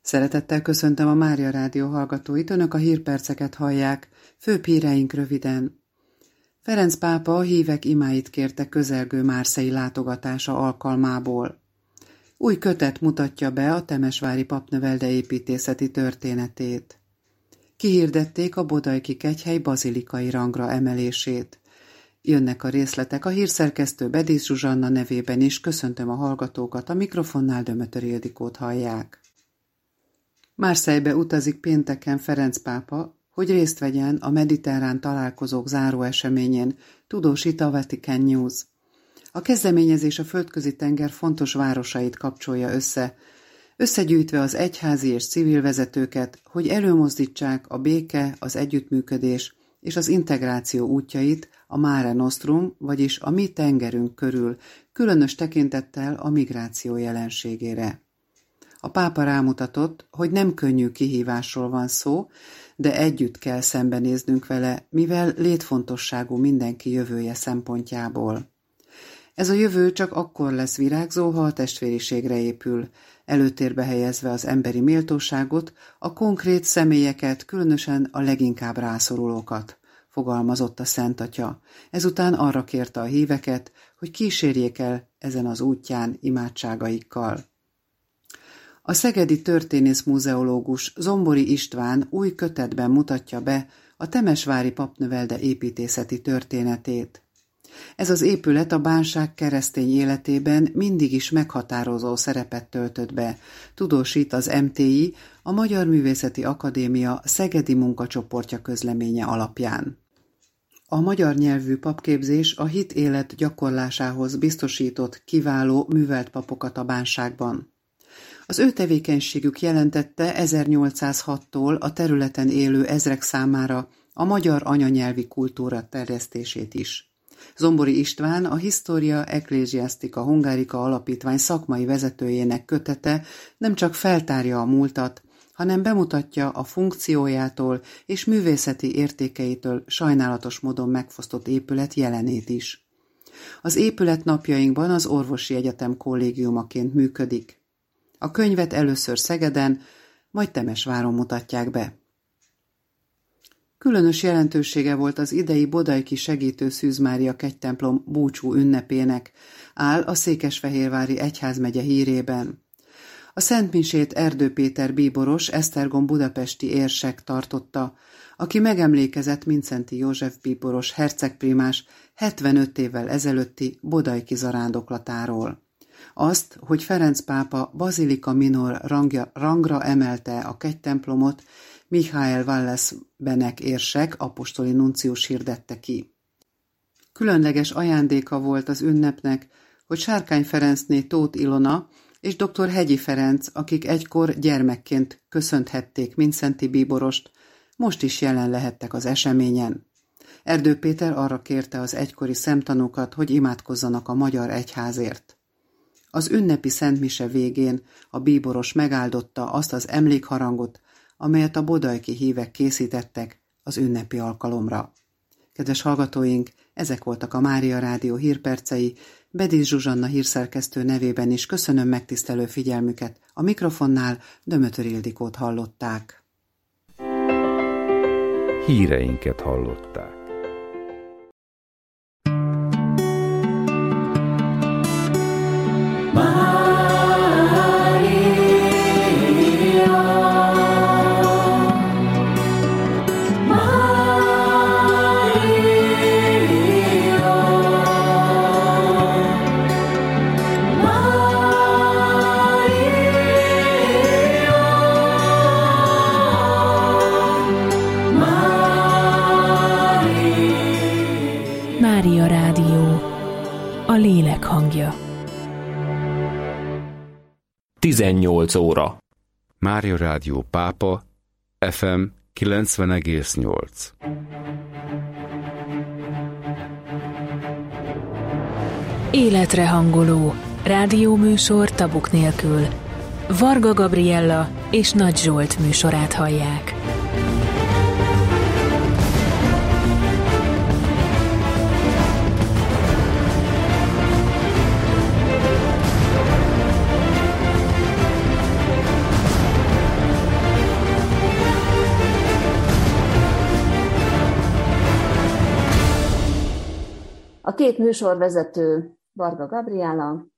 Szeretettel köszöntöm a Mária Rádió hallgatóit, önök a hírperceket hallják, főbb híreink röviden. Ferenc pápa a hívek imáit kérte közelgő márszei látogatása alkalmából. Új kötet mutatja be a temesvári papnövelde építészeti történetét. Kihirdették a bodajki kegyhely bazilikai rangra emelését. Jönnek a részletek, a hírszerkesztő Bedész Zsuzsanna nevében is köszöntöm a hallgatókat, a mikrofonnál Dömötör Ildikót hallják. Marseille-be utazik pénteken Ferenc pápa, hogy részt vegyen a mediterrán találkozók záróeseményén, tudósít a Vatican News. A kezdeményezés a Földközi-tenger fontos városait kapcsolja összegyűjtve az egyházi és civil vezetőket, hogy előmozdítsák a béke, az együttműködés és az integráció útjait a Mare Nostrum, vagyis a mi tengerünk körül, különös tekintettel a migráció jelenségére. A pápa rámutatott, hogy nem könnyű kihívásról van szó, de együtt kell szembenéznünk vele, mivel létfontosságú mindenki jövője szempontjából. Ez a jövő csak akkor lesz virágzó, ha a testvériségre épül, előtérbe helyezve az emberi méltóságot, a konkrét személyeket, különösen a leginkább rászorulókat, fogalmazott a Szent Atya. Ezután arra kérte a híveket, hogy kísérjék el ezen az útján imádságaikkal. A szegedi történész-muzeológus Zombori István új kötetben mutatja be a temesvári papnövelde építészeti történetét. Ez az épület a bánság keresztény életében mindig is meghatározó szerepet töltött be, tudósít az MTI, a Magyar Művészeti Akadémia szegedi munkacsoportja közleménye alapján. A magyar nyelvű papképzés a hit élet gyakorlásához biztosított kiváló művelt papokat a bánságban. Az ő tevékenységük jelentette 1806-tól a területen élő ezrek számára a magyar anyanyelvi kultúra terjesztését is. Zombori István, a Historia Ecclesiastica Hungarica alapítvány szakmai vezetőjének kötete nem csak feltárja a múltat, hanem bemutatja a funkciójától és művészeti értékeitől sajnálatos módon megfosztott épület jelenét is. Az épület napjainkban az Orvosi Egyetem kollégiumaként működik. A könyvet először Szegeden, majd Temesváron mutatják be. Különös jelentősége volt az idei bodajki segítő Szűz Mária kegytemplom búcsú ünnepének, áll a Székesfehérvári egyházmegye hírében. A szentmisét Erdő Péter bíboros, Esztergom budapesti érsek tartotta, aki megemlékezett Mindszenty József bíboros hercegprímás 75 évvel ezelőtti bodajki zarándoklatáról. Azt, hogy Ferenc pápa Bazilika Minor rangra emelte a kegytemplomot, Michael Wallace Benek érsek, apostoli nuncius hirdette ki. Különleges ajándéka volt az ünnepnek, hogy Sárkány Ferencné Tóth Ilona és dr. Hegyi Ferenc, akik egykor gyermekként köszönthették Mindszenty bíborost, most is jelen lehettek az eseményen. Erdő Péter arra kérte az egykori szemtanúkat, hogy imádkozzanak a magyar egyházért. Az ünnepi szentmise végén a bíboros megáldotta azt az emlékharangot, amelyet a bodajki hívek készítettek az ünnepi alkalomra. Kedves hallgatóink, ezek voltak a Mária Rádió hírpercei, Bedész Zsuzsanna hírszerkesztő nevében is köszönöm megtisztelő figyelmüket, a mikrofonnál Dömötör Ildikót hallották. Híreinket hallották. Mária Rádió, a lélek hangja. 18 óra. Mária Rádió Pápa, FM 90,8. Életre hangoló rádióműsor tabuk nélkül. Varga Gabriella és Nagy Zsolt műsorát hallják. A két műsorvezető Varga Gabriella